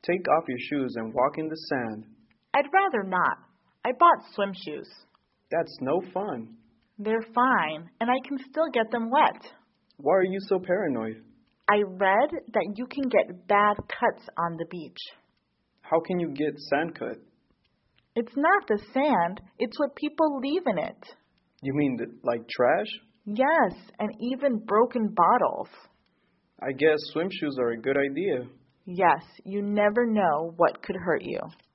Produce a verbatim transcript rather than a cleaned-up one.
Take off your shoes and walk in the sand. I'd rather not. I bought swim shoes. That's no fun. They're fine, and I can still get them wet. Why are you so paranoid? I read that you can get bad cuts on the beach. How can you get sand cut? It's not the sand, it's what people leave in it. You mean the, like trash? Yes, and even broken bottles. I guess swim shoes are a good idea. Yes, you never know what could hurt you.